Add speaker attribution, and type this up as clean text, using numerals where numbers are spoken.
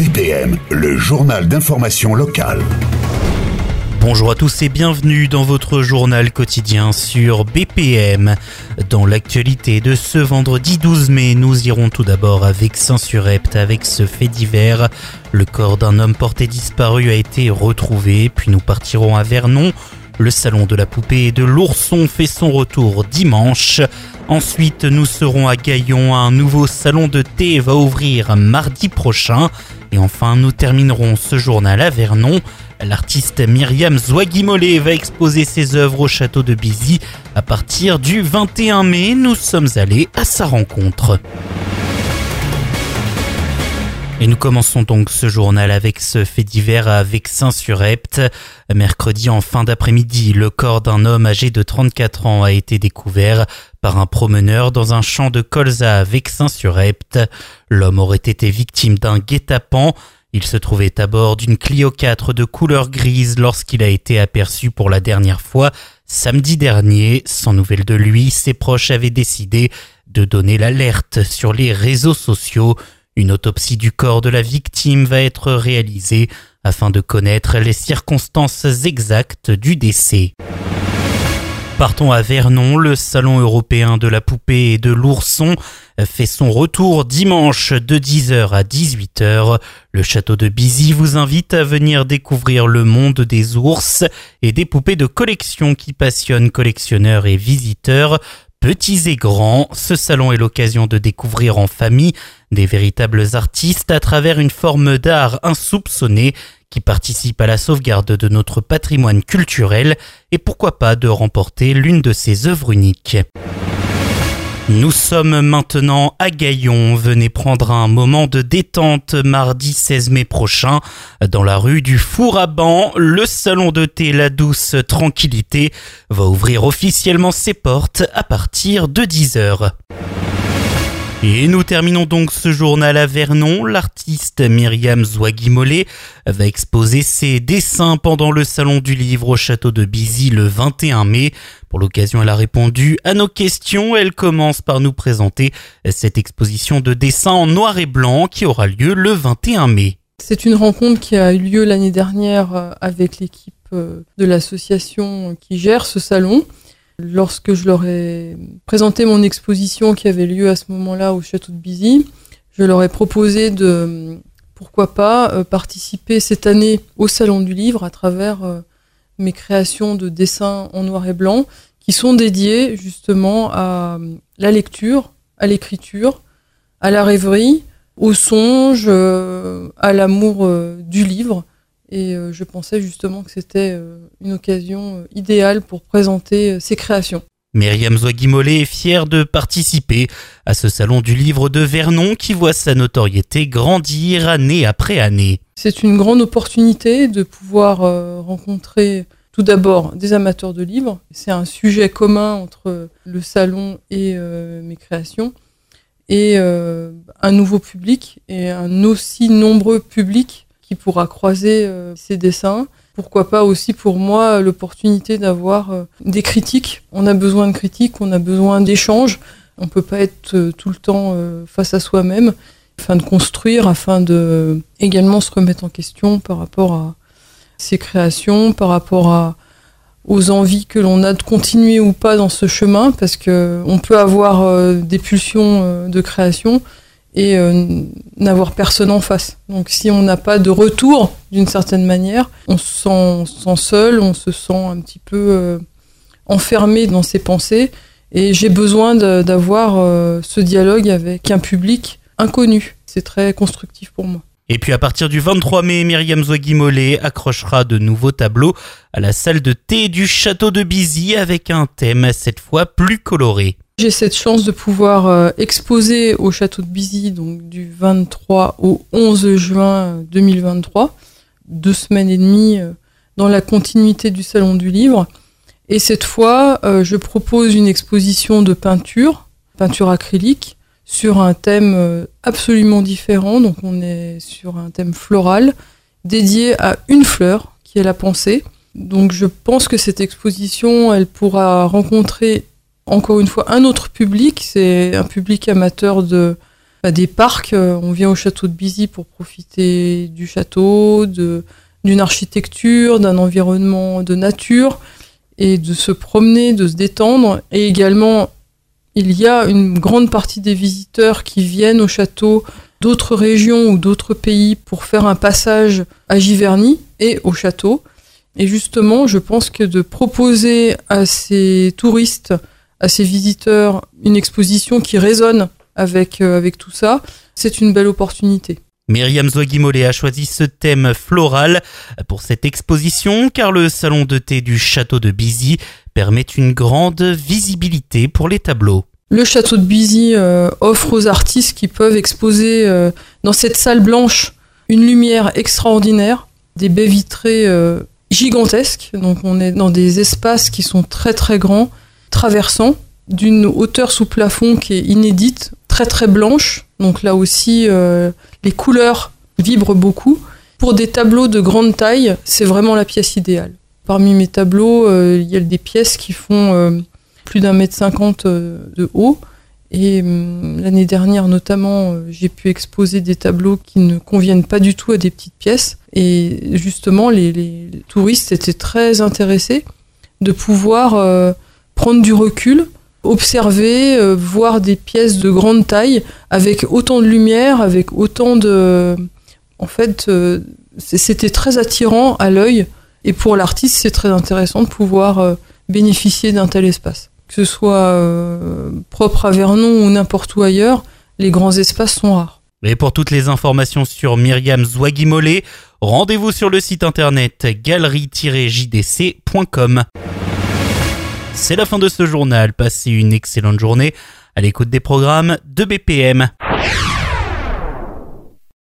Speaker 1: BPM, le journal d'information locale.
Speaker 2: Bonjour à tous et bienvenue dans votre journal quotidien sur BPM. Dans l'actualité de ce vendredi 12 mai, nous irons tout d'abord à Vexin-sur-Epte avec ce fait divers. Le corps d'un homme porté disparu a été retrouvé, puis nous partirons à Vernon. Le salon de la poupée et de l'ourson fait son retour dimanche. Ensuite, nous serons à Gaillon. Un nouveau salon de thé va ouvrir mardi prochain. Et enfin, nous terminerons ce journal à Vernon. L'artiste Myriam Zouaghi-Mollet va exposer ses œuvres au château de Bizy. À partir du 21 mai, nous sommes allés à sa rencontre. Et nous commençons donc ce journal avec ce fait divers à Vexin-sur-Epte. Mercredi en fin d'après-midi, le corps d'un homme âgé de 34 ans a été découvert par un promeneur dans un champ de colza à Vexin-sur-Epte. L'homme aurait été victime d'un guet-apens. Il se trouvait à bord d'une Clio 4 de couleur grise lorsqu'il a été aperçu pour la dernière fois samedi dernier. Sans nouvelles de lui, ses proches avaient décidé de donner l'alerte sur les réseaux sociaux. Une autopsie du corps de la victime va être réalisée afin de connaître les circonstances exactes du décès. Partons à Vernon, le salon européen de la poupée et de l'ourson fait son retour dimanche de 10h à 18h. Le château de Bizy vous invite à venir découvrir le monde des ours et des poupées de collection qui passionnent collectionneurs et visiteurs. Petits et grands, ce salon est l'occasion de découvrir en famille des véritables artistes à travers une forme d'art insoupçonnée qui participe à la sauvegarde de notre patrimoine culturel et pourquoi pas de remporter l'une de ses œuvres uniques. Nous sommes maintenant à Gaillon. Venez prendre un moment de détente mardi 16 mai prochain. Dans la rue du Four à Banc, le salon de thé La Douce Tranquillité va ouvrir officiellement ses portes à partir de 10h. Et nous terminons donc ce journal à Vernon. L'artiste Myriam Zouaghi-Mollet va exposer ses dessins pendant le salon du livre au château de Bizy le 21 mai. Pour l'occasion, elle a répondu à nos questions. Elle commence par nous présenter cette exposition de dessins en noir et blanc qui aura lieu le 21 mai.
Speaker 3: C'est une rencontre qui a eu lieu l'année dernière avec l'équipe de l'association qui gère ce salon. Lorsque je leur ai présenté mon exposition qui avait lieu à ce moment-là au château de Bizy, je leur ai proposé de, pourquoi pas, participer cette année au Salon du Livre à travers mes créations de dessins en noir et blanc qui sont dédiées justement à la lecture, à l'écriture, à la rêverie, au songe, à l'amour du livre. Et je pensais justement que c'était une occasion idéale pour présenter ces créations.
Speaker 2: Myriam Zouaghi-Mollet est fière de participer à ce salon du livre de Vernon qui voit sa notoriété grandir année après année.
Speaker 3: C'est une grande opportunité de pouvoir rencontrer tout d'abord des amateurs de livres. C'est un sujet commun entre le salon et mes créations. Et un nouveau public et un aussi nombreux public qui pourra croiser ces dessins. Pourquoi pas aussi pour moi l'opportunité d'avoir des critiques. On a besoin de critiques, on a besoin d'échanges. On ne peut pas être tout le temps face à soi-même, afin de construire, afin de également se remettre en question par rapport à ses créations, par rapport aux envies que l'on a de continuer ou pas dans ce chemin, parce qu'on peut avoir des pulsions de création, et n'avoir personne en face. Donc si on n'a pas de retour, d'une certaine manière, on se sent seul, on se sent un petit peu enfermé dans ses pensées, et j'ai besoin d'avoir ce dialogue avec un public inconnu. C'est très constructif pour moi.
Speaker 2: Et puis à partir du 23 mai, Myriam Zouaghi-Mollet accrochera de nouveaux tableaux à la salle de thé du château de Bizy avec un thème cette fois plus coloré.
Speaker 3: J'ai cette chance de pouvoir exposer au château de Bizy donc du 23 au 11 juin 2023, 2 semaines et demie dans la continuité du Salon du Livre. Et cette fois, je propose une exposition de peinture acrylique, sur un thème absolument différent. Donc on est sur un thème floral, dédié à une fleur, qui est la pensée. Donc je pense que cette exposition, elle pourra rencontrer encore une fois un autre public, c'est un public amateur de des parcs. On vient au château de Bizy pour profiter du château, d'une architecture, d'un environnement de nature, et de se promener, de se détendre. Et également, il y a une grande partie des visiteurs qui viennent au château d'autres régions ou d'autres pays pour faire un passage à Giverny et au château. Et justement, je pense que de proposer à ces touristes, à ces visiteurs, une exposition qui résonne avec tout ça, c'est une belle opportunité.
Speaker 2: Myriam Zouagui-Mollet a choisi ce thème floral pour cette exposition car le salon de thé du château de Bizy permet une grande visibilité pour les tableaux.
Speaker 3: Le château de Bizy offre aux artistes qui peuvent exposer dans cette salle blanche une lumière extraordinaire, des baies vitrées gigantesques. Donc on est dans des espaces qui sont très très grands, traversants, d'une hauteur sous plafond qui est inédite, très très blanche. Donc là aussi, les couleurs vibrent beaucoup. Pour des tableaux de grande taille, c'est vraiment la pièce idéale. Parmi mes tableaux, il y a des pièces qui font plus d'1,50 m de haut. Et l'année dernière, notamment, j'ai pu exposer des tableaux qui ne conviennent pas du tout à des petites pièces. Et justement, les touristes étaient très intéressés de pouvoir prendre du recul, observer, voir des pièces de grande taille avec autant de lumière, avec autant de... En fait, c'était très attirant à l'œil. Et pour l'artiste, c'est très intéressant de pouvoir bénéficier d'un tel espace. Que ce soit propre à Vernon ou n'importe où ailleurs, les grands espaces sont rares.
Speaker 2: Et pour toutes les informations sur Myriam Zouagui-Mollet, rendez-vous sur le site internet galerie-jdc.com. C'est la fin de ce journal. Passez une excellente journée à l'écoute des programmes de BPM.